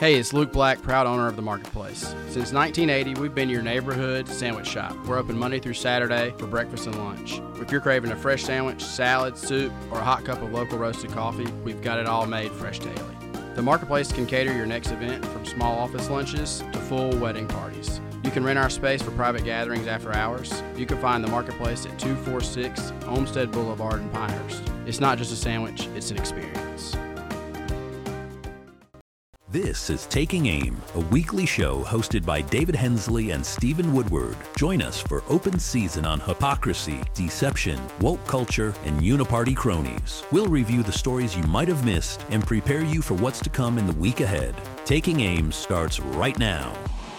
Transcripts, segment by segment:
Hey, it's Luke Black, proud owner of The Marketplace. Since 1980, we've been your neighborhood sandwich shop. We're open Monday through Saturday for breakfast and lunch. If you're craving a fresh sandwich, salad, soup, or a hot cup of local roasted coffee, we've got it all made fresh daily. The Marketplace can cater your next event from small office lunches to full wedding parties. You can rent our space for private gatherings after hours. You can find The Marketplace at 246 Olmsted Boulevard in Pinehurst. It's not just a sandwich, it's an experience. This is Taking Aim, a weekly show hosted by David Hensley and Stephen Woodward. Join us for open season on hypocrisy, deception, woke culture, and uniparty cronies. We'll review the stories you might have missed and prepare you for what's to come in the week ahead. Taking Aim starts right now.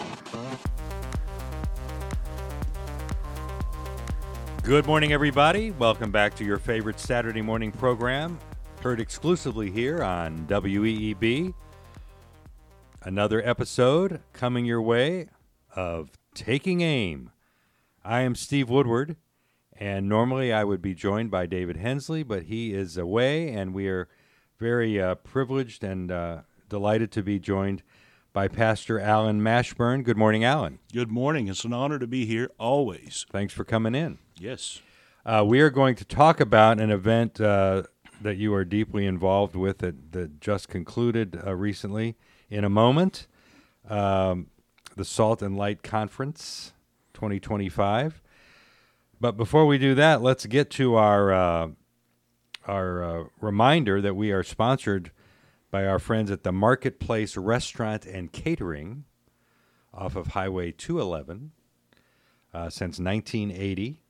Good morning, everybody. Welcome back to your favorite Saturday morning program, heard exclusively here on WEEB. Another episode coming your way of Taking Aim. I am Steve Woodward, and normally I would be joined by David Hensley, but he is away, and we are very privileged and delighted to be joined by Pastor Alan Mashburn. Good morning, Alan. Good morning. It's an honor to be here always. Thanks for coming in. Yes. We are going to talk about an event that you are deeply involved with that just concluded recently. In a moment, the Salt and Light Conference 2025. But before we do that, let's get to our reminder that we are sponsored by our friends at the Marketplace Restaurant and Catering off of Highway 211 since 1980.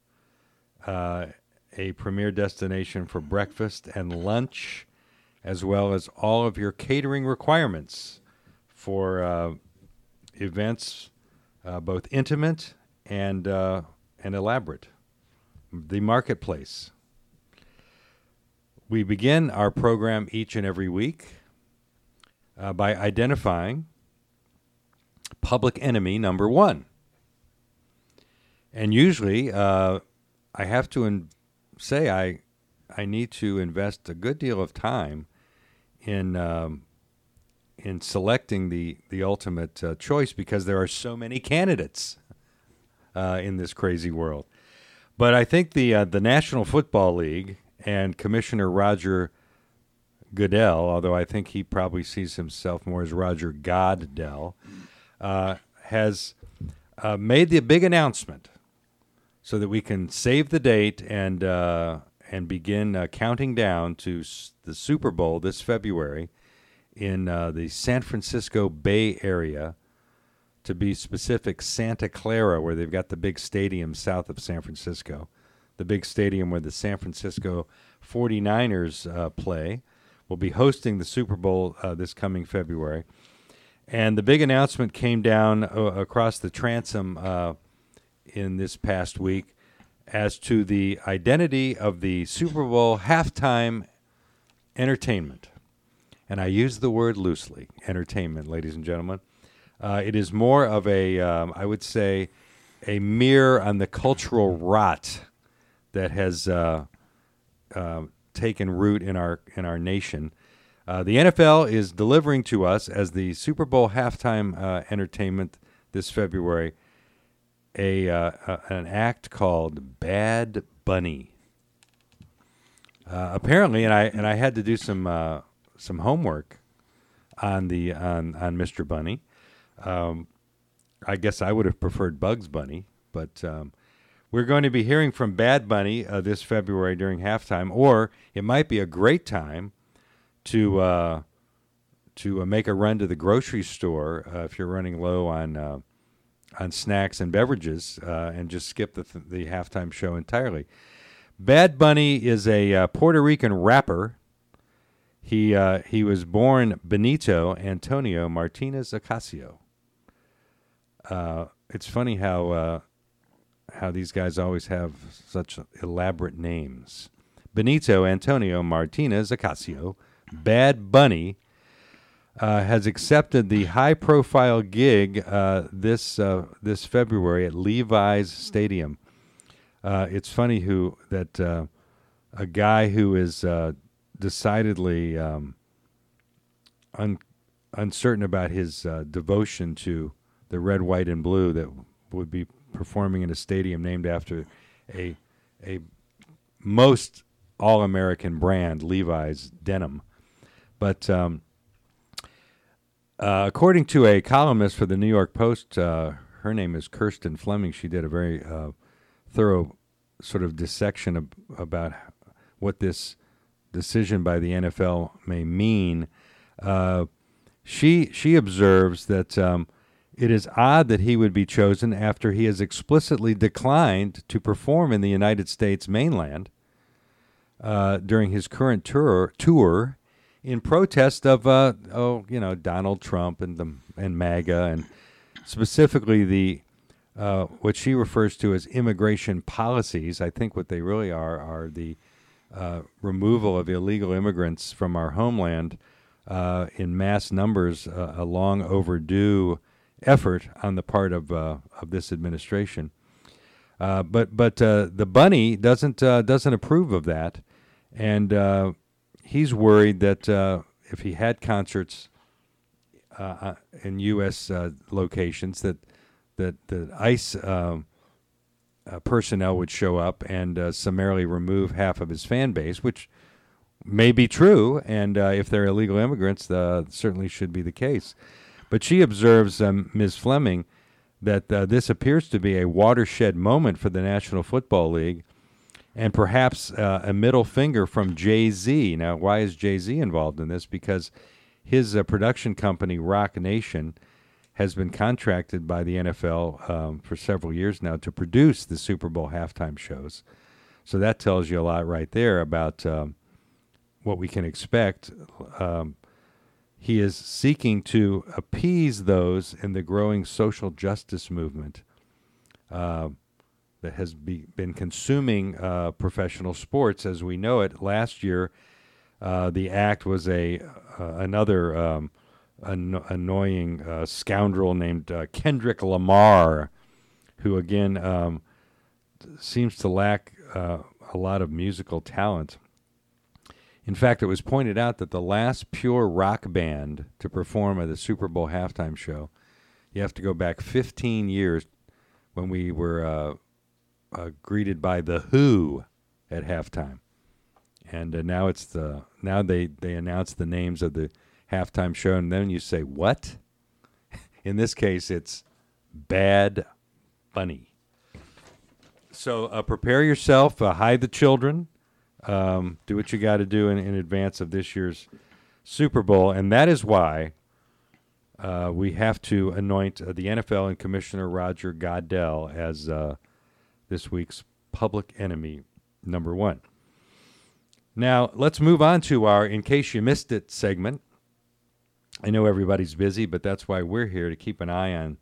A premier destination for breakfast and lunch, as well as all of your catering requirements for events, both intimate and elaborate. The Marketplace. We begin our program each and every week by identifying public enemy number one. And usually, I have to say I need to invest a good deal of time in selecting the ultimate choice because there are so many candidates in this crazy world. But I think the National Football League and Commissioner Roger Goodell, although I think he probably sees himself more as Roger Goddell, has made the big announcement so that we can save the date and begin counting down to the Super Bowl this February in the San Francisco Bay Area, to be specific, Santa Clara, where they've got the big stadium south of San Francisco, the big stadium where the San Francisco 49ers play, will be hosting the Super Bowl this coming February. And the big announcement came down across the transom in this past week as to the identity of the Super Bowl halftime entertainment. And I use the word loosely, entertainment, ladies and gentlemen. It is more of I would say, a mirror on the cultural rot that has taken root in our nation. The NFL is delivering to us as the Super Bowl halftime entertainment this February an act called Bad Bunny. Apparently, and I had to do some homework on Mr. Bunny. I guess I would have preferred Bugs Bunny, but we're going to be hearing from Bad Bunny this February during halftime, or it might be a great time to make a run to the grocery store if you're running low on snacks and beverages, and just skip the halftime show entirely. Bad Bunny is a Puerto Rican rapper. He was born Benito Antonio Martinez Ocasio. It's funny how these guys always have such elaborate names. Benito Antonio Martinez Ocasio, Bad Bunny, has accepted the high-profile gig this February at Levi's Stadium. It's funny that a guy who is decidedly uncertain about his devotion to the red, white, and blue that would be performing in a stadium named after a most all-American brand, Levi's denim. But according to a columnist for the New York Post, her name is Kirsten Fleming. She did a very thorough sort of dissection about what this decision by the NFL may mean. She observes that it is odd that he would be chosen after he has explicitly declined to perform in the United States mainland during his current tour in protest of Donald Trump and MAGA, and specifically the what she refers to as immigration policies. I think what they really are the removal of illegal immigrants from our homeland in mass numbers, a long overdue effort on the part of this administration. But the bunny doesn't approve of that, and he's worried that if he had concerts in U.S. locations, that the ICE personnel would show up and summarily remove half of his fan base, which may be true, and if they're illegal immigrants, certainly should be the case. But she observes, Ms. Fleming, that this appears to be a watershed moment for the National Football League, and perhaps a middle finger from Jay-Z. Now, why is Jay-Z involved in this? Because his production company, Rock Nation, has been contracted by the NFL for several years now to produce the Super Bowl halftime shows. So that tells you a lot right there about what we can expect. He is seeking to appease those in the growing social justice movement that has been consuming professional sports as we know it. Last year, the act was another annoying scoundrel named Kendrick Lamar, who again seems to lack a lot of musical talent. In fact, it was pointed out that the last pure rock band to perform at the Super Bowl halftime show, you have to go back 15 years when we were greeted by The Who at halftime. And now they announce the names of the halftime show, and then you say, what? In this case, it's Bad Bunny. So prepare yourself, hide the children. Do what you got to do in advance of this year's Super Bowl, and that is why we have to anoint the NFL and Commissioner Roger Goodell as this week's public enemy number one. Now, let's move on to our In Case You Missed It segment. I know everybody's busy, but that's why we're here, to keep an eye on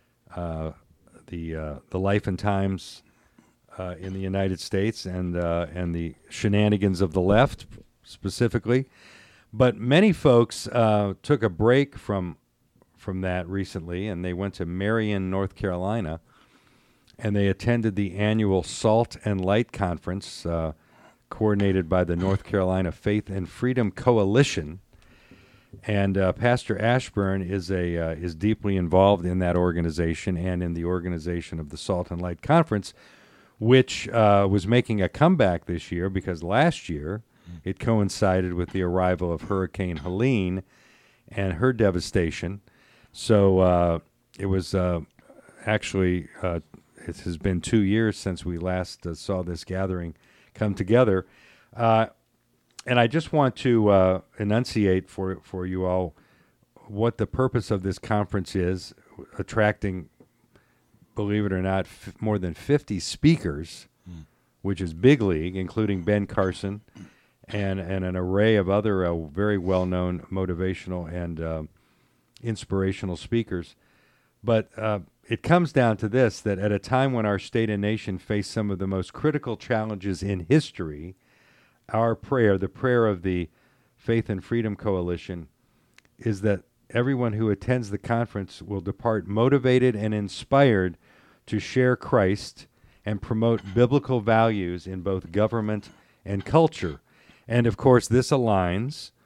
the life and times in the United States and the shenanigans of the left specifically. But many folks took a break from that recently, and they went to Marion, North Carolina, and they attended the annual Salt and Light Conference coordinated by the North Carolina Faith and Freedom Coalition. And Pastor Ashburn is deeply involved in that organization and in the organization of the Salt and Light Conference, which was making a comeback this year because last year it coincided with the arrival of Hurricane Helene and her devastation. So it was actually, it has been 2 years since we last saw this gathering come together. And I just want to enunciate for you all what the purpose of this conference is, attracting, believe it or not, more than 50 speakers, which is big league, including Ben Carson and an array of other very well-known motivational and inspirational speakers. But it comes down to this, that at a time when our state and nation face some of the most critical challenges in history, our prayer, the prayer of the Faith and Freedom Coalition, is that everyone who attends the conference will depart motivated and inspired to share Christ and promote biblical values in both government and culture. And, of course, this aligns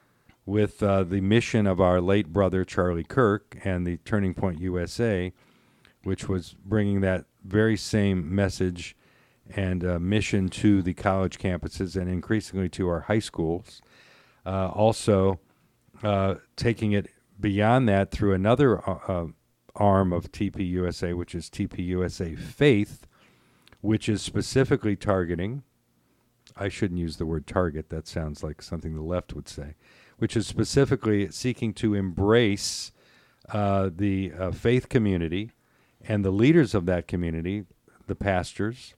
with the mission of our late brother Charlie Kirk and the Turning Point USA, which was bringing that very same message and mission to the college campuses and increasingly to our high schools. Also, taking it beyond that through another arm of TPUSA, which is TPUSA Faith, which is specifically targeting, I shouldn't use the word target, that sounds like something the left would say, which is specifically seeking to embrace the faith community and the leaders of that community, the pastors,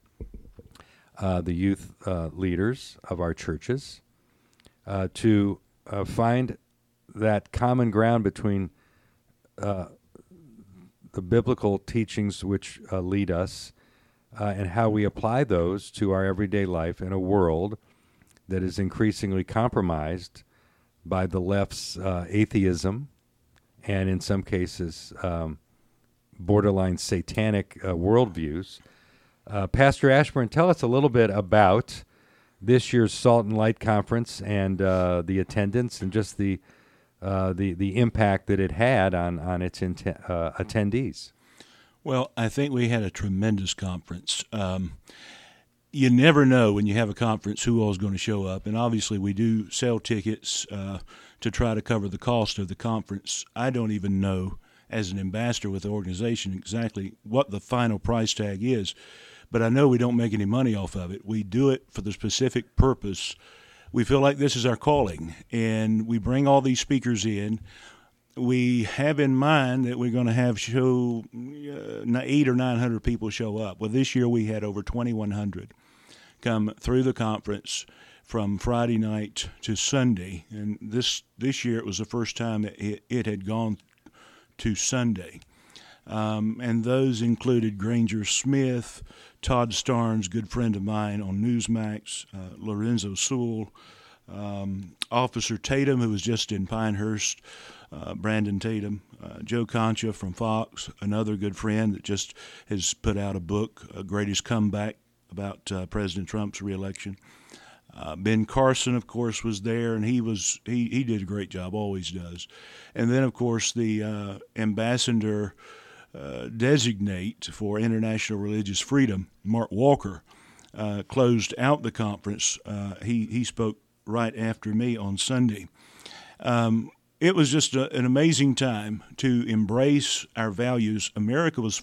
the youth leaders of our churches, to find that common ground between the biblical teachings which lead us and how we apply those to our everyday life in a world that is increasingly compromised by the left's atheism and, in some cases, borderline satanic worldviews. Pastor Ashburn, tell us a little bit about this year's Salt and Light Conference and the attendance and just the impact that it had on its attendees. Well, I think we had a tremendous conference. You never know when you have a conference who all is going to show up, and obviously we do sell tickets to try to cover the cost of the conference. I don't even know, as an ambassador with the organization, exactly what the final price tag is, but I know we don't make any money off of it. We do it for the specific purpose. We feel like this is our calling, and we bring all these speakers in. We have in mind that we're going to have 800 or 900 people show up. Well, this year we had over 2,100 come through the conference from Friday night to Sunday, and this year it was the first time it had gone to Sunday. And those included Granger Smith, Todd Starnes, good friend of mine on Newsmax, Lorenzo Sewell, Officer Tatum, who was just in Pinehurst, Brandon Tatum, Joe Concha from Fox, another good friend that just has put out a book, Greatest Comeback, about President Trump's reelection. Ben Carson, of course, was there, and he did a great job, always does. And then, of course, the ambassador designate for international religious freedom, Mark Walker, closed out the conference. He spoke right after me on Sunday. It was just an amazing time to embrace our values. America was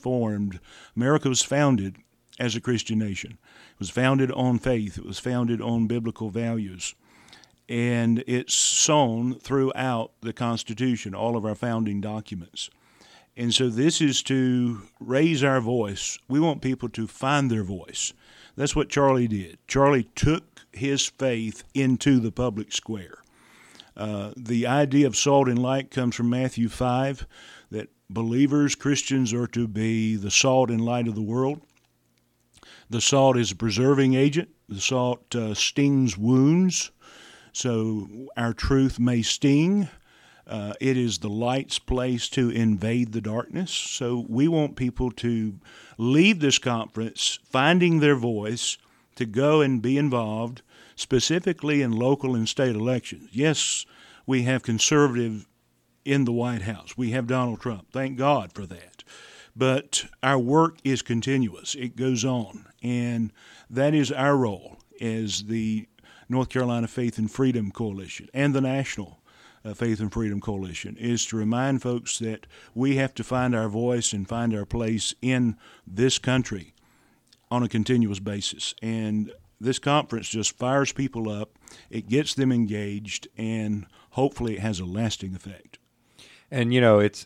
founded as a Christian nation. It was founded on faith. It was founded on biblical values. And it's sown throughout the Constitution, all of our founding documents. And so this is to raise our voice. We want people to find their voice. That's what Charlie did. Charlie took his faith into the public square. The idea of salt and light comes from Matthew 5, that believers, Christians, are to be the salt and light of the world. The salt is a preserving agent. The salt stings wounds, so our truth may sting. It is the light's place to invade the darkness. So we want people to leave this conference finding their voice, to go and be involved, specifically in local and state elections. Yes, we have conservative in the White House. We have Donald Trump. Thank God for that. But our work is continuous. It goes on. And that is our role as the North Carolina Faith and Freedom Coalition and the National Faith and Freedom Coalition, is to remind folks that we have to find our voice and find our place in this country on a continuous basis. And this conference just fires people up, it gets them engaged, and hopefully it has a lasting effect. And it's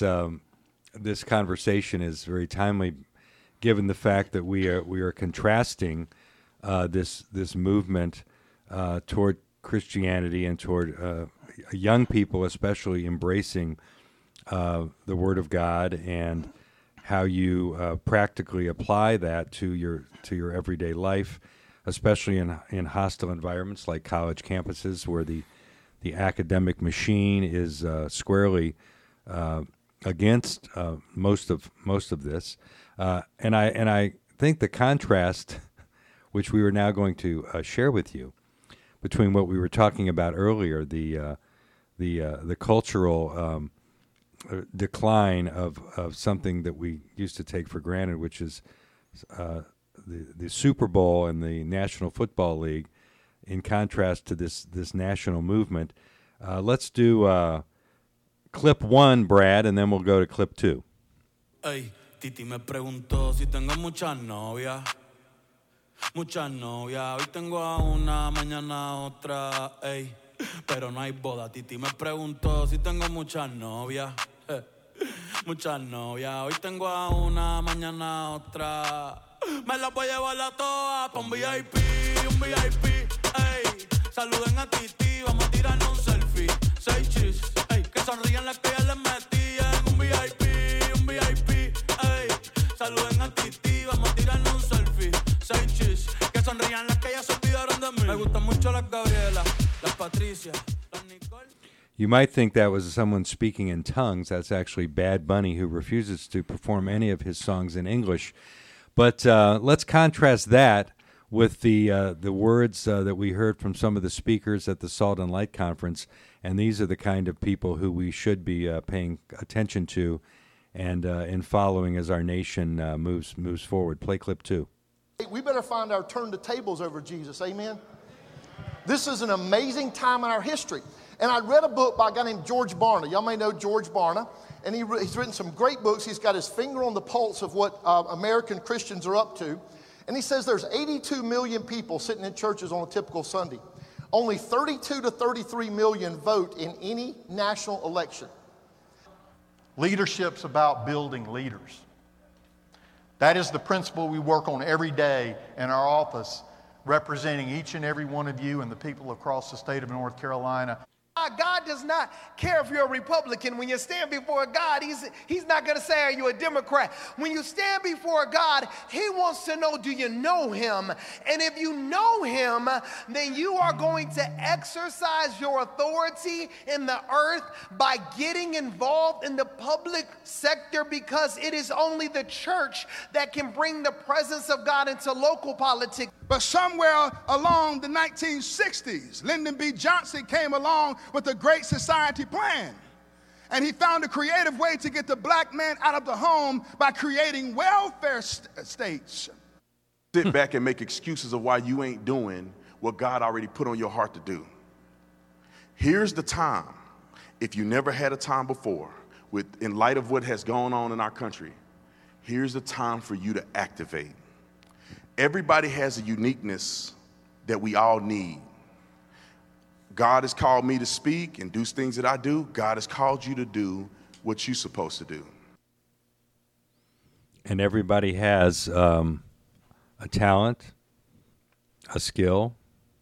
this conversation is very timely, given the fact that we are contrasting this movement toward Christianity and toward young people, especially embracing the Word of God and how you practically apply that to your everyday life, especially in hostile environments like college campuses, where the academic machine is squarely against most of this. And I think the contrast, which we were now going to share with you, between what we were talking about earlier, the the cultural decline of something that we used to take for granted, which is the Super Bowl and the National Football League, in contrast to this national movement. Let's do clip 1, Brad, and then we'll go to clip 2. Ey, Titi me preguntó si tengo muchas novias. Muchas novias, hoy tengo a una, mañana a otra, ey. Pero no hay boda. Titi me preguntó si tengo muchas novias. Muchas novias, hoy tengo a una, mañana a otra. Me las voy a llevar a todas pa' un VIP, ey. Saluden a Titi, vamos a tirarnos un selfie. 6 chis, ey. Que sonrían las que ya les metí en un VIP, ey. Saluden a Titi, vamos a tirarnos un selfie. 6 chis, que sonrían las que ya se olvidaron de mí. Me gustan mucho las Gabriela, las Patricia, las Nicole. You might think that was someone speaking in tongues. That's actually Bad Bunny, who refuses to perform any of his songs in English. But let's contrast that with the words that we heard from some of the speakers at the Salt and Light Conference. And these are the kind of people who we should be paying attention to and in following as our nation moves forward. Play clip 2. We better find our turn the tables over Jesus. Amen? This is an amazing time in our history. And I read a book by a guy named George Barna. Y'all may know George Barna. And he's written some great books. He's got his finger on the pulse of what American Christians are up to. And he says there's 82 million people sitting in churches on a typical Sunday. Only 32 to 33 million vote in any national election. Leadership's about building leaders. That is the principle we work on every day in our office, representing each and every one of you and the people across the state of North Carolina. God does not care if you're a Republican. When you stand before God, he's not going to say, are you a Democrat? When you stand before God, he wants to know, do you know him? And if you know him, then you are going to exercise your authority in the earth by getting involved in the public sector, because it is only the church that can bring the presence of God into local politics. But somewhere along the 1960s, Lyndon B. Johnson came along with a Great Society plan. And he found a creative way to get the black man out of the home by creating welfare states. Sit back and make excuses of why you ain't doing what God already put on your heart to do. Here's the time, if you never had a time before, in light of what has gone on in our country, here's the time for you to activate. Everybody has a uniqueness that we all need. God has called me to speak and do things that I do. God has called you to do what you're supposed to do. And everybody has a talent, a skill,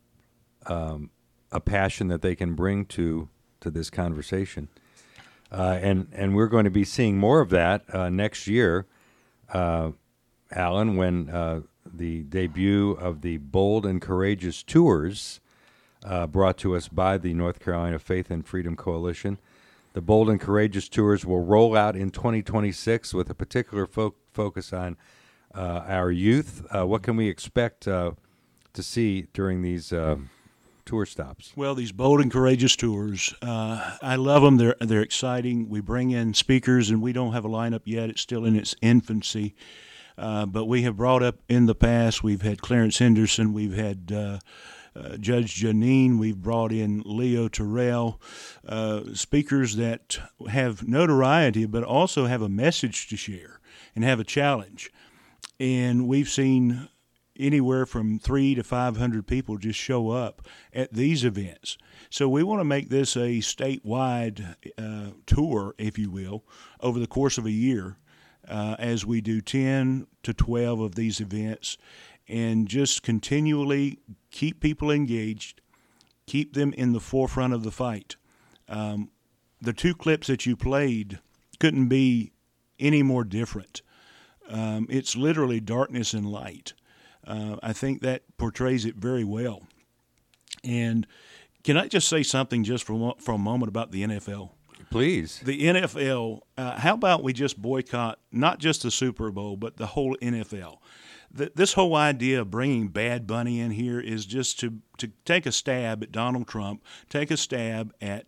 a passion that they can bring to this conversation. And we're going to be seeing more of that next year, Alan, when the debut of the Bold and Courageous Tours, brought to us by the North Carolina Faith and Freedom Coalition. The Bold and Courageous Tours will roll out in 2026 with a particular focus on our youth. What can we expect to see during these tour stops? Well, these Bold and Courageous Tours, I love them. They're exciting. We bring in speakers, and we don't have a lineup yet. It's still in its infancy. But we have brought up in the past, we've had Clarence Henderson, we've had Judge Janine, we've brought in Leo Terrell, speakers that have notoriety but also have a message to share and have a challenge. And we've seen anywhere from 300 to 500 people just show up at these events. So we want to make this a statewide tour, if you will, over the course of a year. As we do 10 to 12 of these events, and just continually keep people engaged, keep them in the forefront of the fight. The 2 clips that you played couldn't be any more different. It's literally darkness and light. I think that portrays it very well. And can I just say something just for a moment about the NFL? Please. The NFL, how about we just boycott not just the Super Bowl, but the whole NFL? This whole idea of bringing Bad Bunny in here is just to take a stab at Donald Trump, take a stab at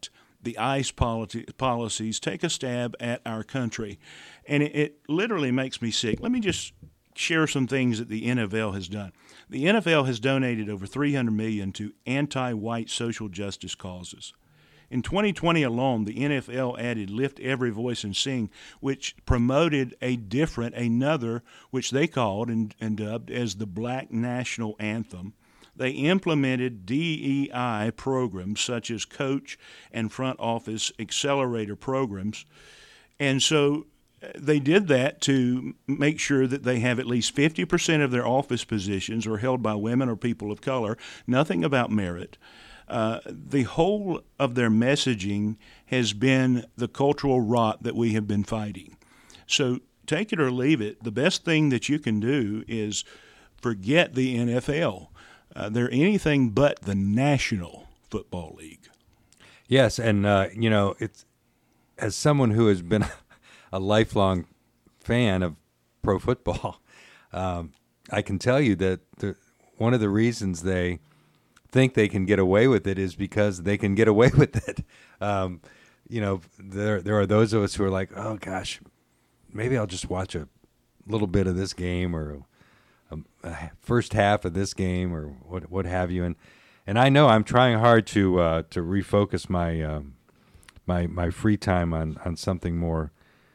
the ICE policies take a stab at our country. And it literally makes me sick. Let me just share some things that the NFL has done. The NFL has donated over $300 million to anti-white social justice causes. In 2020 alone, the NFL added Lift Every Voice and Sing, which promoted another, which they called and dubbed as the Black National Anthem. They implemented DEI programs such as coach and front office accelerator programs. And so they did that to make sure that they have at least 50% of their office positions are held by women or people of color, nothing about merit. The whole of their messaging has been the cultural rot that we have been fighting. So take it or leave it. The best thing that you can do is forget the NFL. They're anything but the National Football League. Yes, and it's as someone who has been a lifelong fan of pro football, I can tell you that one of the reasons they think they can get away with it is because they can get away with it. There are those of us who are like, oh gosh, maybe I'll just watch a little bit of this game or a first half of this game or what have you. And I know I'm trying hard to refocus my free time on something more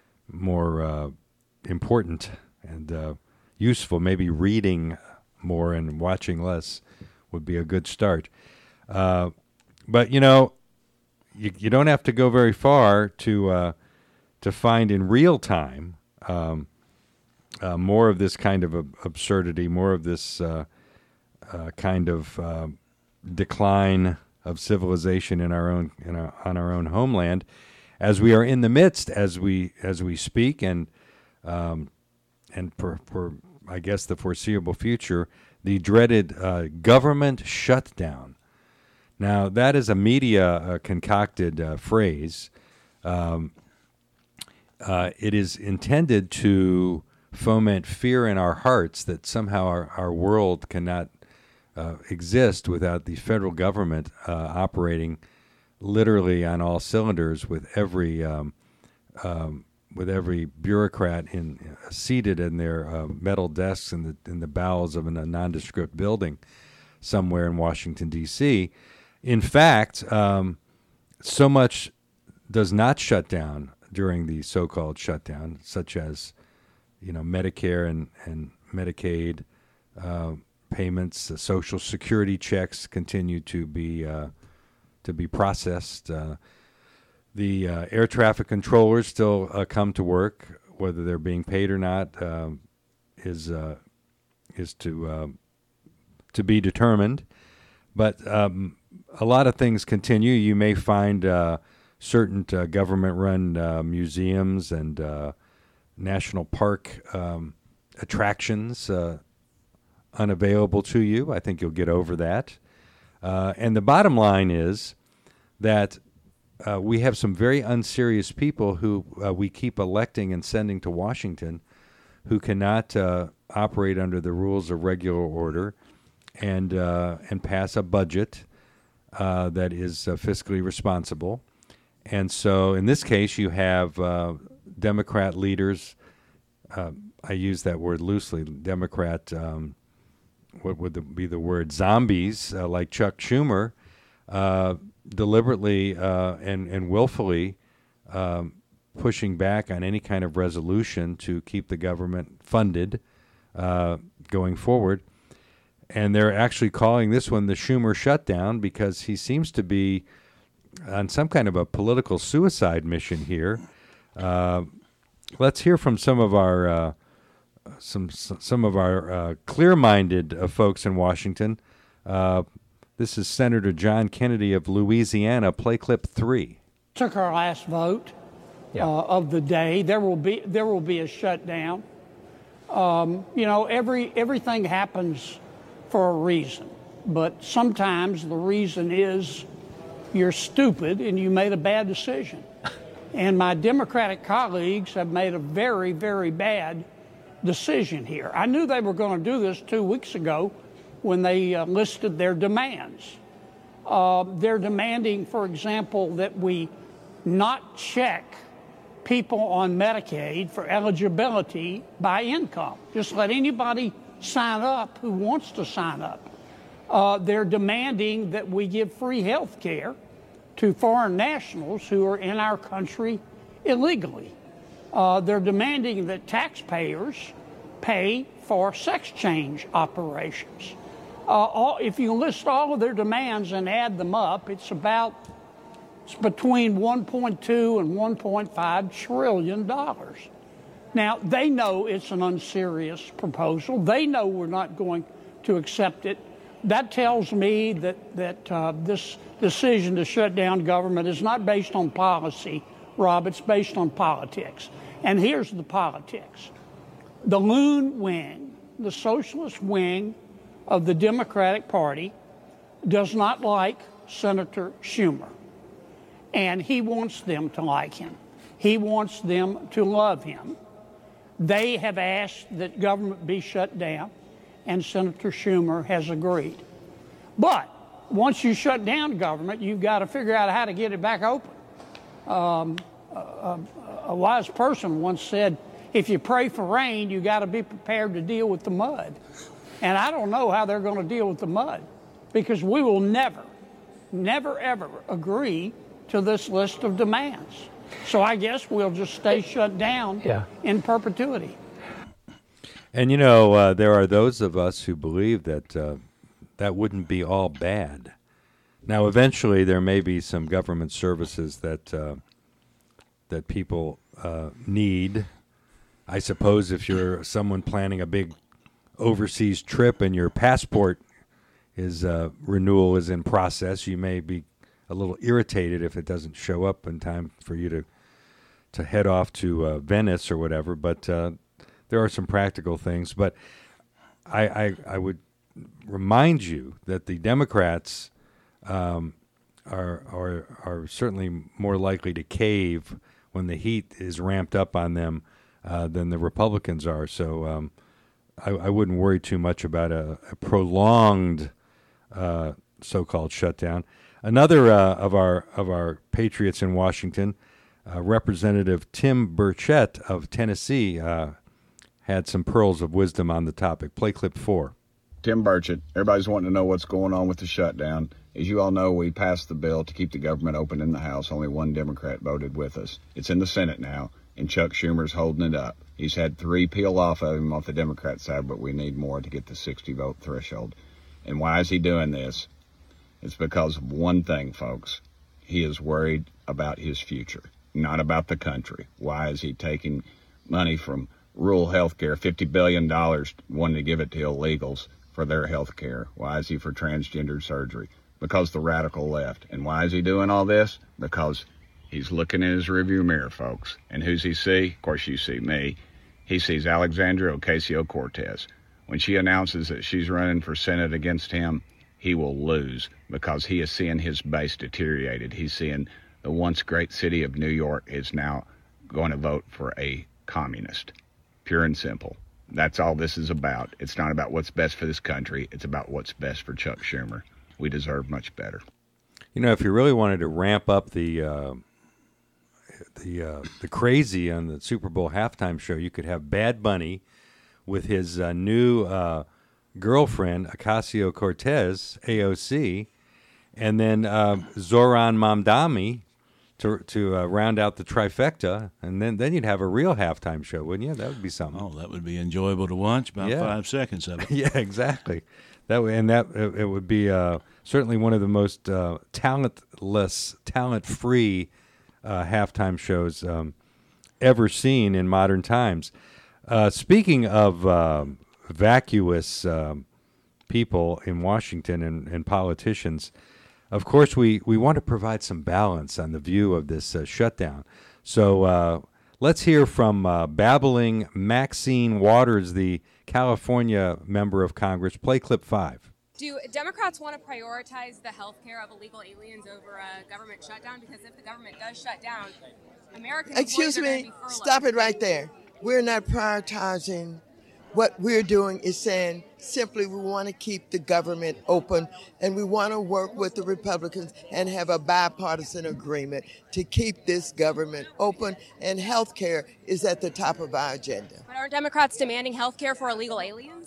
important and useful. Maybe reading more and watching less would be a good start. But you don't have to go very far to find in real time more of this kind of absurdity, more of this kind of decline of civilization on our own homeland, as we are in the midst as we speak, and for I guess the foreseeable future, the dreaded government shutdown. Now, that is a media concocted phrase. It is intended to foment fear in our hearts that somehow our world cannot exist without the federal government operating literally on all cylinders, with every bureaucrat seated in their metal desks in the bowels of a nondescript building somewhere in Washington, D.C. In fact, so much does not shut down during the so-called shutdown, such as Medicare and Medicaid payments, Social Security checks continue to be processed. The air traffic controllers still come to work, whether they're being paid or not is to be determined. But a lot of things continue. You may find certain government-run museums and national park attractions unavailable to you. I think you'll get over that. And the bottom line is that we have some very unserious people who we keep electing and sending to Washington, who cannot operate under the rules of regular order and pass a budget that is fiscally responsible. And so in this case, you have Democrat leaders, I use that word loosely, Democrat, what would be the word, zombies, like Chuck Schumer, deliberately and willfully pushing back on any kind of resolution to keep the government funded going forward. And they're actually calling this one the Schumer shutdown because he seems to be on some kind of a political suicide mission here. Let's hear from some of our clear-minded folks in Washington. This is Senator John Kennedy of Louisiana. Play clip 3. Took our last vote of the day. There will be a shutdown. Everything happens for a reason, but sometimes the reason is you're stupid and you made a bad decision. And my Democratic colleagues have made a very, very bad decision here. I knew they were going to do this 2 weeks ago when they listed their demands. They're demanding, for example, that we not check people on Medicaid for eligibility by income. Just let anybody sign up who wants to sign up. They're demanding that we give free health care to foreign nationals who are in our country illegally. They're demanding that taxpayers pay for sex change operations. If you list all of their demands and add them up, it's between 1.2 and 1.5 trillion dollars. Now, they know it's an unserious proposal. They know we're not going to accept it. That tells me that this decision to shut down government is not based on policy, Rob. It's based on politics. And here's the politics. The loon wing, the socialist wing of the Democratic Party, does not like Senator Schumer. And he wants them to like him. He wants them to love him. They have asked that government be shut down, and Senator Schumer has agreed. But once you shut down government, you've got to figure out how to get it back open. A wise person once said, if you pray for rain, you got to be prepared to deal with the mud. And I don't know how they're going to deal with the mud, because we will never, ever agree to this list of demands. So I guess we'll just stay shut down in perpetuity. And, you know, there are those of us who believe that that wouldn't be all bad. Now, eventually, there may be some government services that that people need. I suppose if you're someone planning a big overseas trip and your passport is renewal is in process, you may be a little irritated if it doesn't show up in time for you to head off to Venice or whatever. But there are some practical things. But I would remind you that the Democrats are certainly more likely to cave when the heat is ramped up on them than the Republicans are. So I wouldn't worry too much about a prolonged so-called shutdown. Another of our patriots in Washington, Representative Tim Burchett of Tennessee, had some pearls of wisdom on the topic. Play clip 4. Tim Burchett, everybody's wanting to know what's going on with the shutdown. As you all know, we passed the bill to keep the government open in the House. Only one Democrat voted with us. It's in the Senate now, and Chuck Schumer's holding it up. He's had 3 peel off of him off the Democrat side, but we need more to get the 60-vote threshold. And why is he doing this? It's because of one thing, folks. He is worried about his future, not about the country. Why is he taking money from rural health care, $50 billion, wanting to give it to illegals for their health care? Why is he for transgender surgery? Because the radical left. And why is he doing all this? Because he's looking in his rearview mirror, folks. And who's he see? Of course, you see me. He sees Alexandria Ocasio-Cortez. When she announces that she's running for Senate against him, he will lose, because he is seeing his base deteriorated. He's seeing the once great city of New York is now going to vote for a communist. Pure and simple. That's all this is about. It's not about what's best for this country. It's about what's best for Chuck Schumer. We deserve much better. You know, if you really wanted to ramp up the crazy on the Super Bowl halftime show, you could have Bad Bunny with his new girlfriend, Ocasio-Cortez, AOC, and then Zoran Mamdani to round out the trifecta, and then you'd have a real halftime show, wouldn't you? That would be something. Oh, that would be enjoyable to watch. About 5 seconds of it. Yeah, exactly. That it would be certainly one of the most talent-free halftime shows ever seen in modern times. Speaking of vacuous people in Washington and politicians, of course, we want to provide some balance on the view of this shutdown. So let's hear from babbling Maxine Waters, the California member of Congress. Play clip 5. Do Democrats want to prioritize the health care of illegal aliens over a government shutdown? Because if the government does shut down, American Excuse me, stop it right there. We're not prioritizing What we're doing is saying simply we want to keep the government open, and we want to work with the Republicans and have a bipartisan agreement to keep this government open, and health care is at the top of our agenda. But aren't Democrats demanding health care for illegal aliens?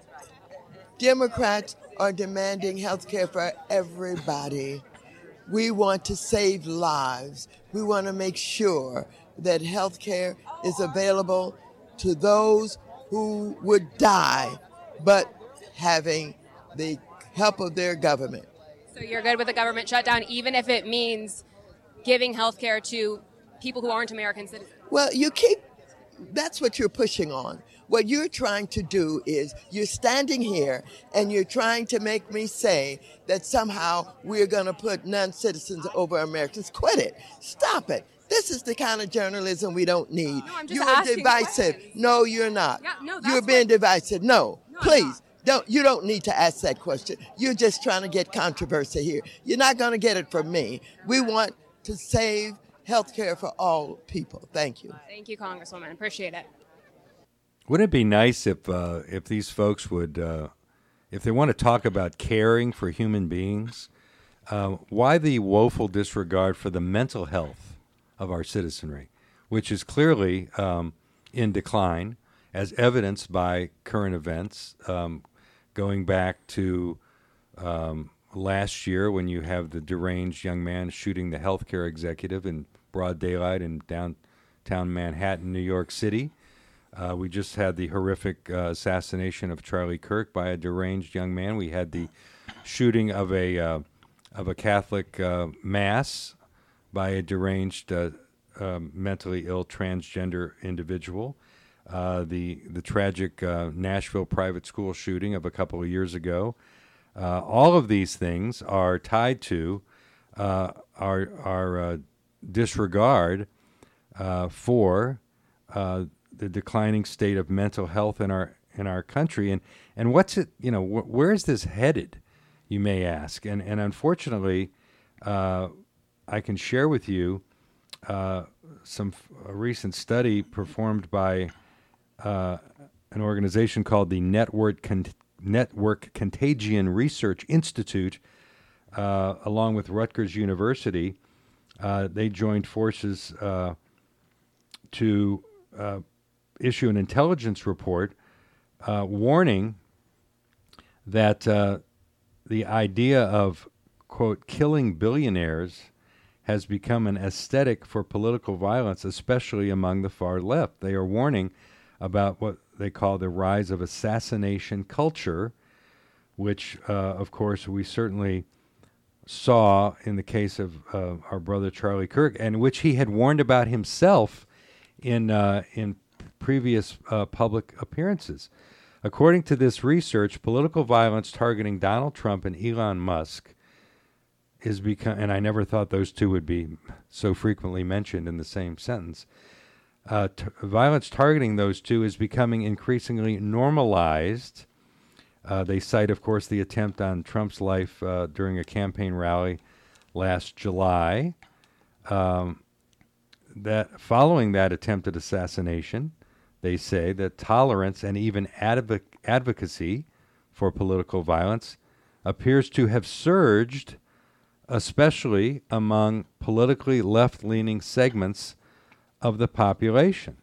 Democrats are demanding health care for everybody. We want to save lives. We want to make sure that health care is available to those who would die, but having the help of their government. So you're good with the government shutdown, even if it means giving health care to people who aren't American citizens? Well, that's what you're pushing on. What you're trying to do is you're standing here and you're trying to make me say that somehow we're going to put non-citizens over Americans. Quit it. Stop it. This is the kind of journalism we don't need. No, I'm just You're divisive. questions. No, you're not. Yeah, no, that's You're being divisive. No, please. You don't need to ask that question. You're just trying to get controversy here. You're not going to get it from me. We want to save health care for all people. Thank you. Thank you, Congresswoman. Appreciate it. Wouldn't it be nice if these folks would, if they want to talk about caring for human beings, why the woeful disregard for the mental health of our citizenry, which is clearly in decline, as evidenced by current events, going back to last year when you have the deranged young man shooting the healthcare executive in broad daylight in downtown Manhattan, New York City. We just had the horrific assassination of Charlie Kirk by a deranged young man. We had the shooting of a Catholic mass by a deranged, mentally ill transgender individual. The tragic Nashville private school shooting of a couple of years ago. All of these things are tied to our disregard for the declining state of mental health in our country, and what's it? Where is this headed? You may ask, and unfortunately, I can share with you a recent study performed by an organization called the Network Contagion Research Institute, along with Rutgers University. They joined forces to issue an intelligence report warning that the idea of, quote, killing billionaires has become an aesthetic for political violence, especially among the far left. They are warning about what they call the rise of assassination culture, which, of course, we certainly saw in the case of our brother Charlie Kirk, and which he had warned about himself in previous public appearances. According to this research, political violence targeting Donald Trump and Elon Musk is and I never thought those two would be so frequently mentioned in the same sentence. Violence targeting those two is becoming increasingly normalized. They cite, of course, the attempt on Trump's life during a campaign rally last July. That following that attempted assassination, they say that tolerance and even advocacy for political violence appears to have surged, especially among politically left-leaning segments of the population.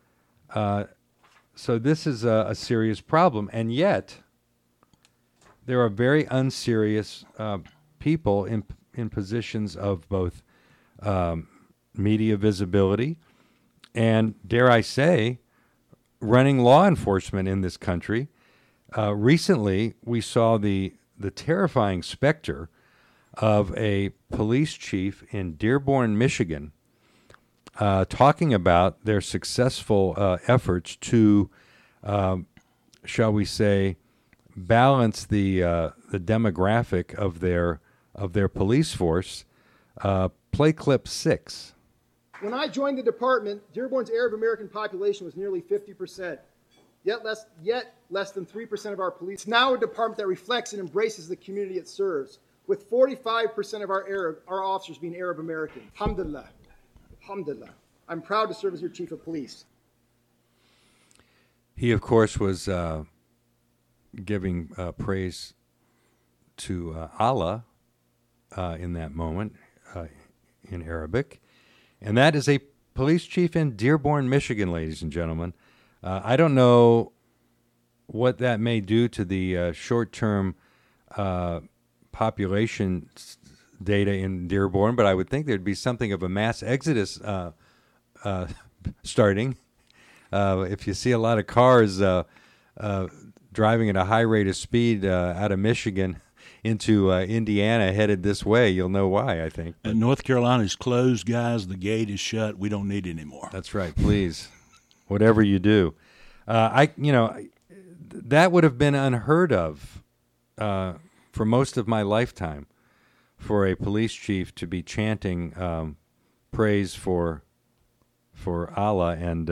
So this is a serious problem, and yet there are very unserious people in positions of both media visibility and, dare I say, running law enforcement in this country. Recently, we saw the terrifying specter of a police chief in Dearborn, Michigan, talking about their successful efforts to, shall we say, balance the demographic of their police force. Play clip 6. When I joined the department, Dearborn's Arab American population was nearly 50%. Yet less than 3% of our police. It's now a department that reflects and embraces the community it serves, with 45% of our officers being Arab American. Alhamdulillah. Alhamdulillah. I'm proud to serve as your chief of police. He, of course, was giving praise to Allah in that moment in Arabic. And that is a police chief in Dearborn, Michigan, ladies and gentlemen. I don't know what that may do to the short-term population data in Dearborn, but I would think there'd be something of a mass exodus starting. If you see a lot of cars driving at a high rate of speed out of Michigan into Indiana headed this way, you'll know why, I think. And North Carolina's closed, guys. The gate is shut. We don't need it anymore. That's right. Please, whatever you do. That would have been unheard of for most of my lifetime, for a police chief to be chanting praise for Allah and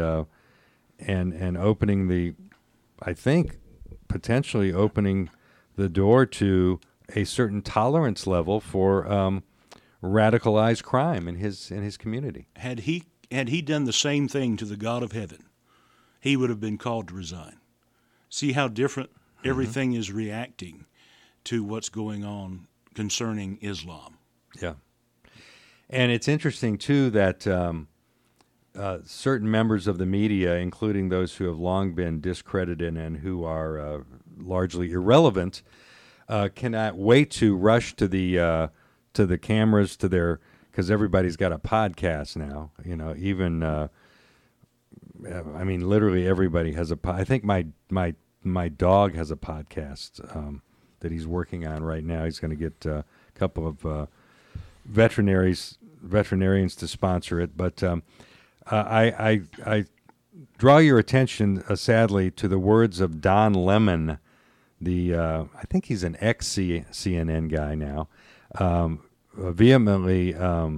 opening potentially opening the door to a certain tolerance level for radicalized crime in his community. Had he done the same thing to the God of heaven, he would have been called to resign. See how different everything is reacting to what's going on concerning Islam. Yeah. And it's interesting, too, that certain members of the media, including those who have long been discredited and who are largely irrelevant, cannot wait to rush to the cameras, because everybody's got a podcast now. Even literally everybody has I think my dog has a podcast that he's working on right now. He's going to get a couple of veterinarians to sponsor it, but I draw your attention, sadly, to the words of Don Lemon, I think he's an ex-CNN guy now, vehemently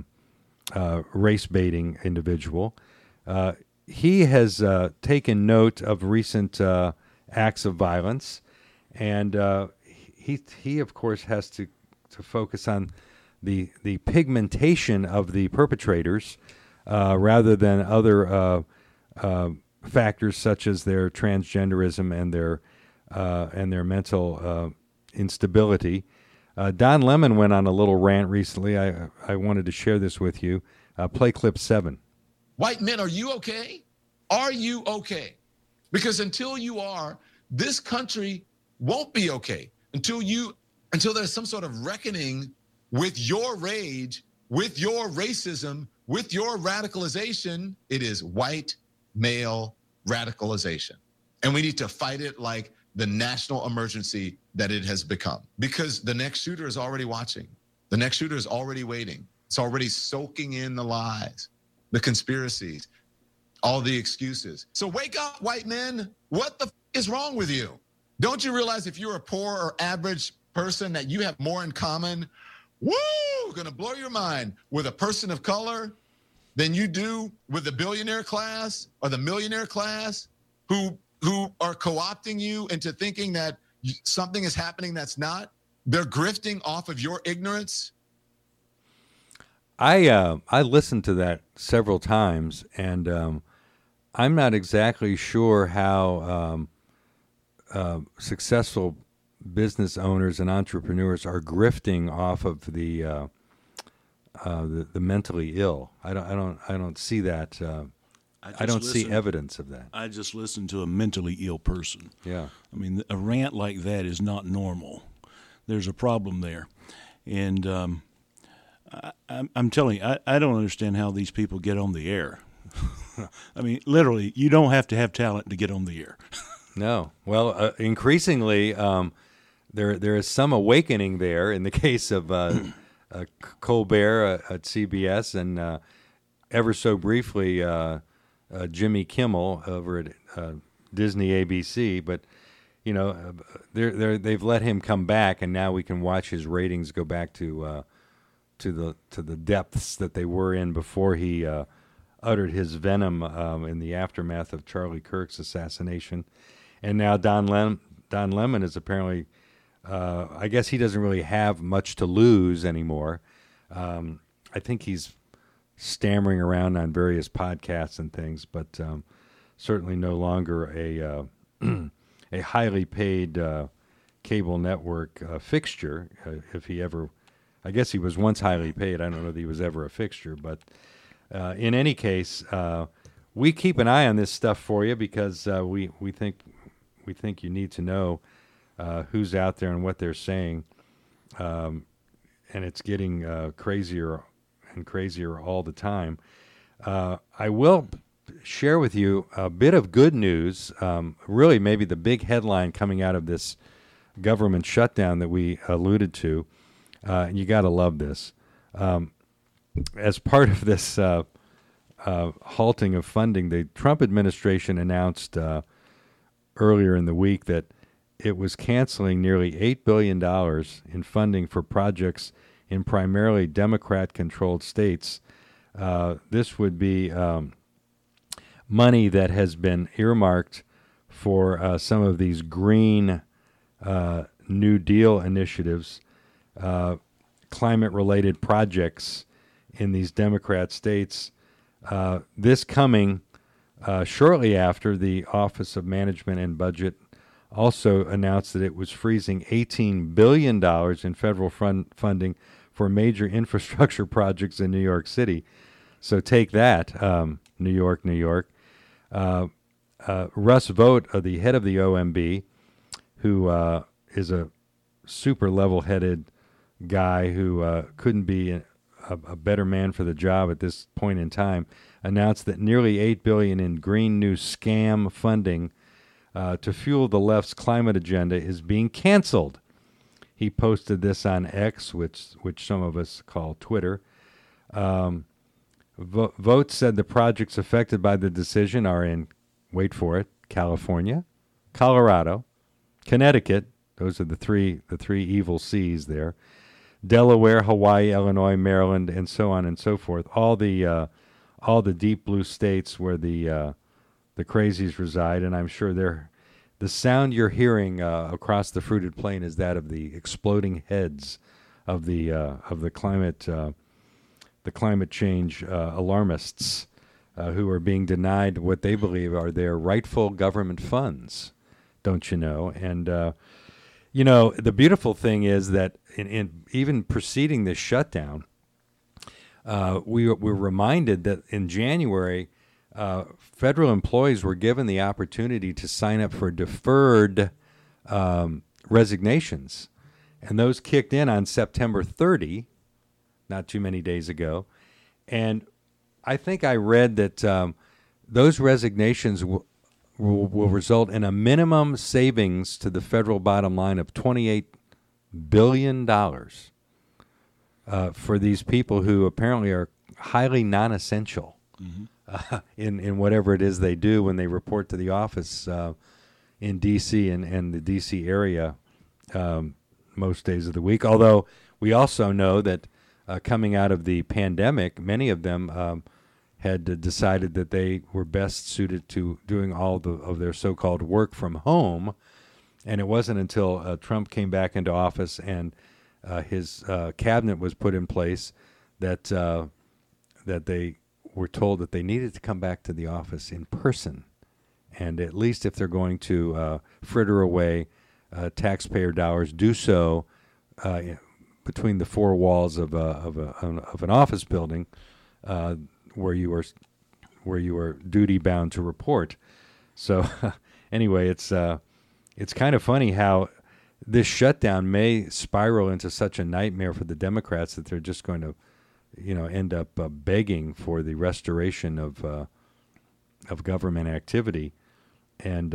race-baiting individual. He has taken note of recent acts of violence, and he of course has to focus on the pigmentation of the perpetrators rather than other factors such as their transgenderism and their mental instability. Don Lemon went on a little rant recently. I wanted to share this with you. Play clip 7. White men, are you okay? Are you okay? Because until you are, this country won't be okay. Until there's some sort of reckoning with your rage, with your racism, with your radicalization. It is white male radicalization. And we need to fight it like the national emergency that it has become. Because the next shooter is already watching. The next shooter is already waiting. It's already soaking in the lies, the conspiracies, all the excuses. So wake up, white men. What the is wrong with you? Don't you realize if you're a poor or average person that you have more in common, gonna blow your mind, with a person of color than you do with the billionaire class or the millionaire class who are co-opting you into thinking that something is happening that's not? They're grifting off of your ignorance. I listened to that several times, and I'm not exactly sure how successful business owners and entrepreneurs are grifting off of the mentally ill. I don't see that. I don't see evidence of that. I just listened to a mentally ill person. Yeah. I mean, a rant like that is not normal. There's a problem there. And I'm telling you, I don't understand how these people get on the air. I mean, literally, you don't have to have talent to get on the air. No. Well, increasingly, there is some awakening there in the case of Colbert at CBS and ever so briefly Jimmy Kimmel over at Disney ABC. But they've let him come back, and now we can watch his ratings go back to the depths that they were in before he uttered his venom in the aftermath of Charlie Kirk's assassination. And now Don Lemon is apparently, I guess he doesn't really have much to lose anymore. I think he's stammering around on various podcasts and things, but certainly no longer a highly paid cable network fixture. If he ever, I guess he was once highly paid. I don't know that he was ever a fixture, but in any case, we keep an eye on this stuff for you because we think you need to know who's out there and what they're saying, and it's getting crazier and crazier all the time. I will share with you a bit of good news, really maybe the big headline coming out of this government shutdown that we alluded to. You got to love this. As part of this halting of funding, the Trump administration announced earlier in the week that it was canceling nearly $8 billion in funding for projects in primarily Democrat-controlled states. This would be money that has been earmarked for some of these green New Deal initiatives, climate-related projects in these Democrat states. This coming shortly after the Office of Management and Budget also announced that it was freezing $18 billion in federal funding for major infrastructure projects in New York City. So take that, New York, New York. Russ Vought, the head of the OMB, who is a super level-headed guy who couldn't be a better man for the job at this point in time, announced that nearly $8 billion in green new scam funding to fuel the left's climate agenda is being canceled. He posted this on X, which some of us call Twitter. Vought said the projects affected by the decision are in, wait for it, California, Colorado, Connecticut. Those are the three evil C's there. Delaware, Hawaii, Illinois, Maryland, and so on and so forth. All the deep blue states where the crazies reside, and I'm sure the sound you're hearing across the fruited plain is that of the exploding heads of the climate change alarmists who are being denied what they believe are their rightful government funds. Don't you know? And the beautiful thing is that in even preceding this shutdown, we were reminded that in January, federal employees were given the opportunity to sign up for deferred resignations. And those kicked in on September 30, not too many days ago. And I think I read that those resignations will result in a minimum savings to the federal bottom line of $28 billion for these people who apparently are highly non-essential in whatever it is they do when they report to the office in D.C. and the D.C. area most days of the week. Although we also know that coming out of the pandemic, many of them had decided that they were best suited to doing all of their so-called work from home. And it wasn't until Trump came back into office and his cabinet was put in place that they were told that they needed to come back to the office in person. And at least if they're going to fritter away taxpayer dollars, do so between the four walls of an office building where you are duty bound to report. So anyway, it's kind of funny how this shutdown may spiral into such a nightmare for the Democrats that they're just going to, end up begging for the restoration of government activity, and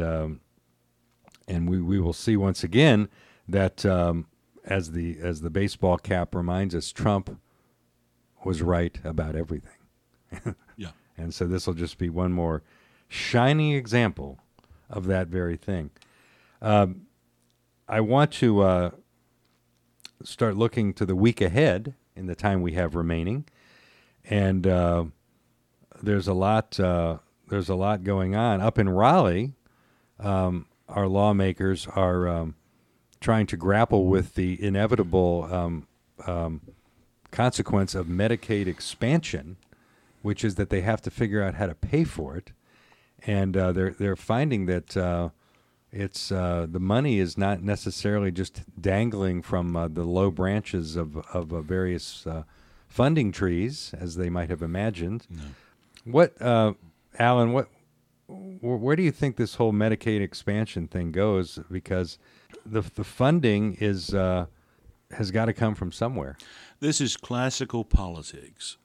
we will see once again that as the baseball cap reminds us, Trump was right about everything. Yeah. And so this will just be one more shining example of that very thing. I want to start looking to the week ahead in the time we have remaining, and there's a lot going on up in Raleigh. Our lawmakers are trying to grapple with the inevitable consequence of Medicaid expansion, which is that they have to figure out how to pay for it. and they're finding that it's the money is not necessarily just dangling from the low branches of various funding trees as they might have imagined. No. What, Alan? Where do you think this whole Medicaid expansion thing goes? Because the funding is has got to come from somewhere. This is classical politics.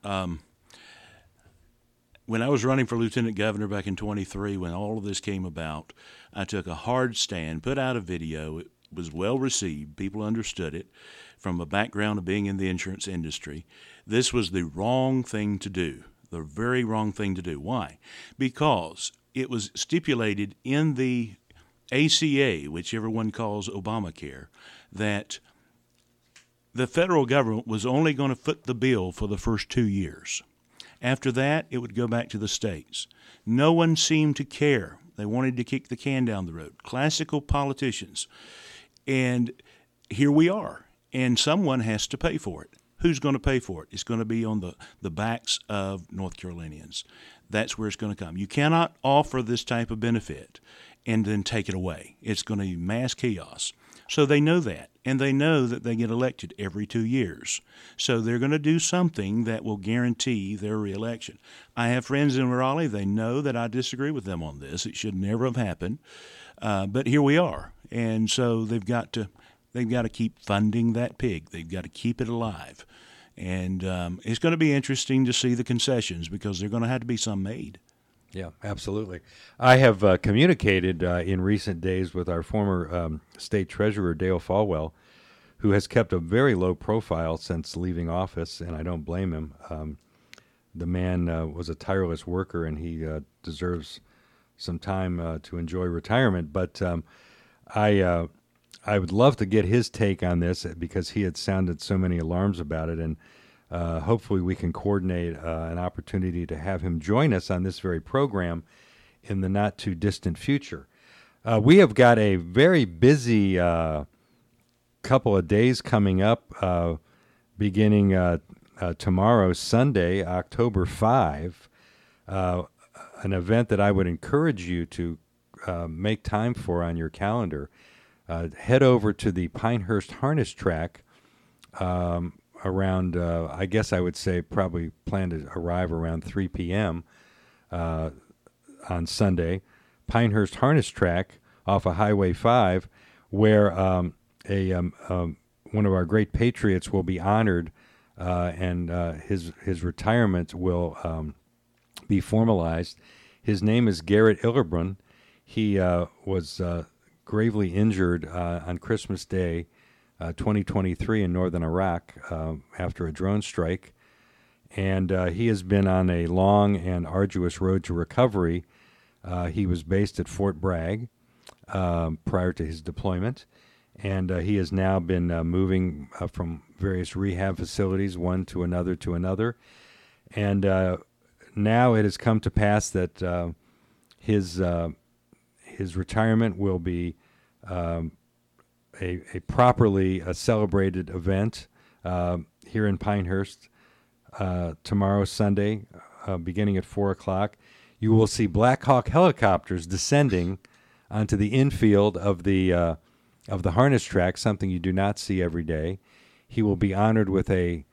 When I was running for lieutenant governor back in 23, when all of this came about, I took a hard stand, put out a video. It was well received. People understood it from a background of being in the insurance industry. This was the wrong thing to do, the very wrong thing to do. Why? Because it was stipulated in the ACA, which everyone calls Obamacare, that the federal government was only going to foot the bill for the first 2 years. After that, it would go back to the states. No one seemed to care. They wanted to kick the can down the road. Classical politicians. And here we are. And someone has to pay for it. Who's going to pay for it? It's going to be on the backs of North Carolinians. That's where it's going to come. You cannot offer this type of benefit and then take it away. It's going to be mass chaos. So they know that, and they know that they get elected every 2 years. So they're going to do something that will guarantee their reelection. I have friends in Raleigh. They know that I disagree with them on this. It should never have happened. But here we are. And so they've got to keep funding that pig. They've got to keep it alive. And it's going to be interesting to see the concessions because they're going to have to be some made. Yeah, absolutely. I have communicated in recent days with our former state treasurer, Dale Falwell, who has kept a very low profile since leaving office, and I don't blame him. The man was a tireless worker, and he deserves some time to enjoy retirement. But I would love to get his take on this because he had sounded so many alarms about it, and hopefully we can coordinate an opportunity to have him join us on this very program in the not-too-distant future. We have got a very busy couple of days coming up, beginning tomorrow, Sunday, October 5, an event that I would encourage you to make time for on your calendar. Head over to the Pinehurst Harness Track around, I guess I would say probably plan to arrive around 3 p.m. On Sunday. Pinehurst Harness Track off of Highway 5, where one of our great patriots will be honored, and his retirement will be formalized. His name is Garrett Illerbrun. He was gravely injured on Christmas Day, 2023 in northern Iraq after a drone strike. And he has been on a long and arduous road to recovery. He was based at Fort Bragg prior to his deployment. And he has now been moving from various rehab facilities, one to another. And now it has come to pass that his retirement will be a properly celebrated event here in Pinehurst tomorrow, Sunday, beginning at 4 o'clock. You will see Black Hawk helicopters descending onto the infield of the harness track, something you do not see every day. He will be honored with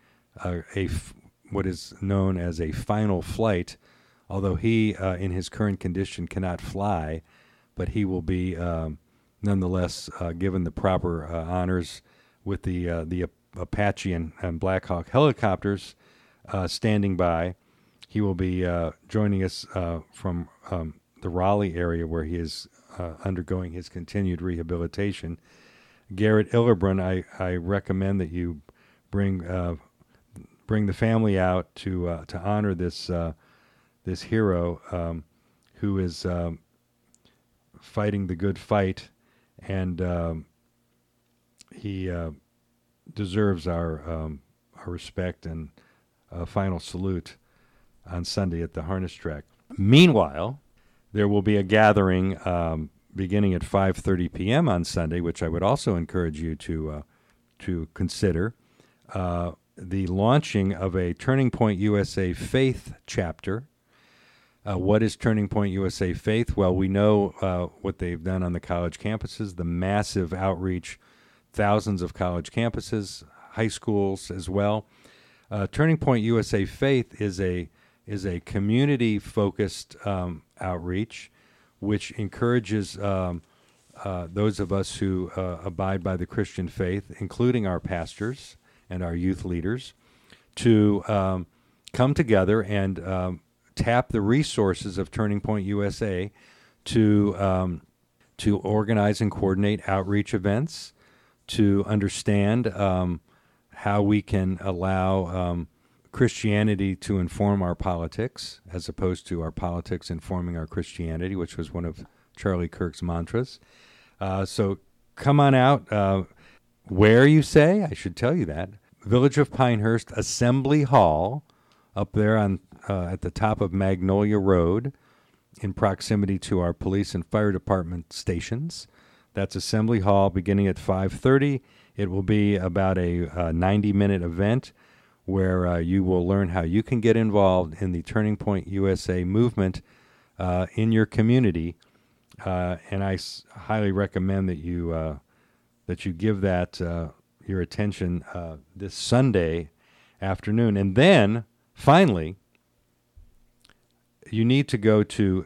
what is known as a final flight, although he, in his current condition, cannot fly, but he will be nonetheless given the proper honors with the Apache and Black Hawk helicopters standing by. He will be joining us from the Raleigh area where he is undergoing his continued rehabilitation. Garrett Illerbrun, I recommend that you bring the family out to honor this hero who is fighting the good fight, and he deserves our respect and final salute on Sunday at the harness track. Meanwhile, there will be a gathering beginning at 5:30 p.m. on Sunday, which I would also encourage you to consider. The launching of a Turning Point USA Faith chapter. What is Turning Point USA Faith? Well, we know what they've done on the college campuses, the massive outreach, thousands of college campuses, high schools as well. Turning Point USA Faith is a community-focused outreach, which encourages those of us who abide by the Christian faith, including our pastors and our youth leaders, to come together and tap the resources of Turning Point USA to organize and coordinate outreach events, to understand how we can allow Christianity to inform our politics, as opposed to our politics informing our Christianity, which was one of Charlie Kirk's mantras. So come on out. Where, you say? I should tell you that. Village of Pinehurst Assembly Hall, up there on at the top of Magnolia Road, in proximity to our police and fire department stations. That's Assembly Hall, beginning at 5:30. It will be about a 90-minute event where you will learn how you can get involved in the Turning Point USA movement in your community. And I highly recommend that you give that your attention this Sunday afternoon. And then, finally, you need to go to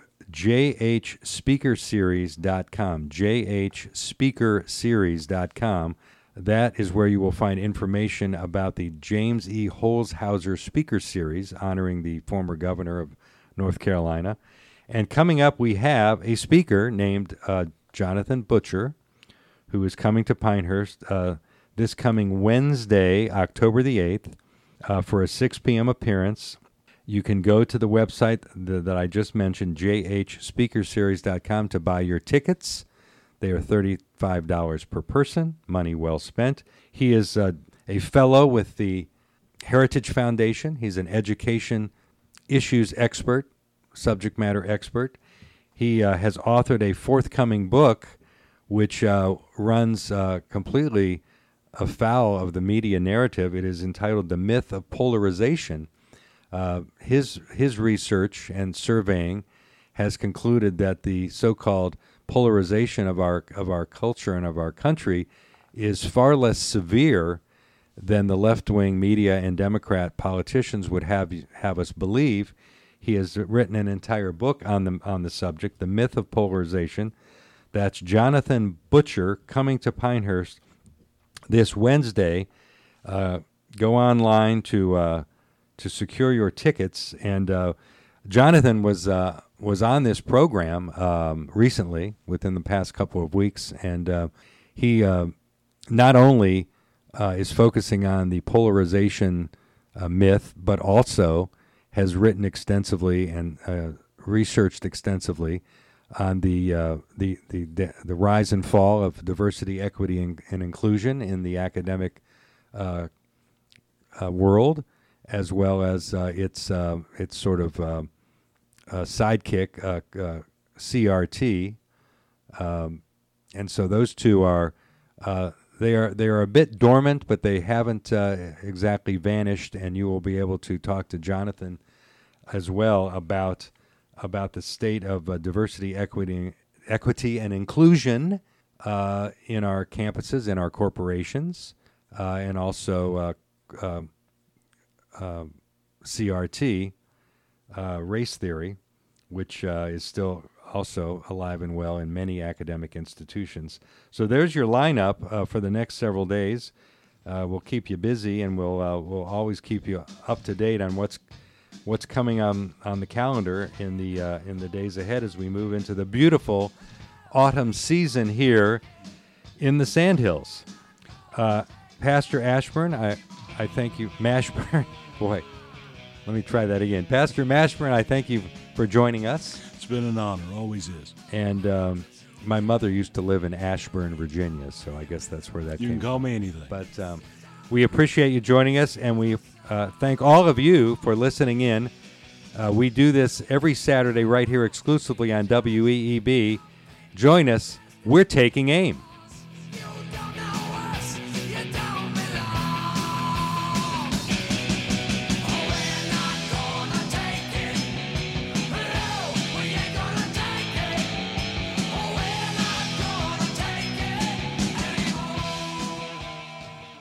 jhspeakerseries.com, jhspeakerseries.com. That is where you will find information about the James E. Holshouser Speaker Series, honoring the former governor of North Carolina. And coming up, we have a speaker named Jonathan Butcher, who is coming to Pinehurst this coming Wednesday, October the 8th, for a 6 p.m. appearance. You can go to the website that I just mentioned, jhspeakerseries.com, to buy your tickets. They are $35 per person, money well spent. He is a fellow with the Heritage Foundation. He's an education issues expert, subject matter expert. He has authored a forthcoming book which runs completely afoul of the media narrative. It is entitled The Myth of Polarization. His research and surveying has concluded that the so-called polarization of our culture and of our country is far less severe than the left-wing media and Democrat politicians would have us believe. He has written an entire book on the subject, The Myth of Polarization. That's Jonathan Butcher, coming to Pinehurst this Wednesday. Go online to secure your tickets. And Jonathan was on this program recently, within the past couple of weeks, and he not only is focusing on the polarization myth, but also has written extensively and researched extensively on the rise and fall of diversity, equity, and inclusion in the academic world, as well as its sort of sidekick, CRT, and so those two are they are a bit dormant, but they haven't exactly vanished. And you will be able to talk to Jonathan as well about the state of diversity, equity, and inclusion in our campuses, in our corporations, and also CRT, race theory, which is still also alive and well in many academic institutions. So there's your lineup for the next several days. We'll keep you busy, and we'll always keep you up to date on what's coming on the calendar in the days ahead as we move into the beautiful autumn season here in the Sandhills. Pastor Ashburn, I thank you. Mashburn, boy, let me try that again. Pastor Mashburn, I thank you for joining us. It's been an honor, always is. And my mother used to live in Ashburn, Virginia, so I guess that's where that came from. You can call me anything. But we appreciate you joining us, and we thank all of you for listening in. We do this every Saturday right here exclusively on WEEB. Join us. We're taking aim.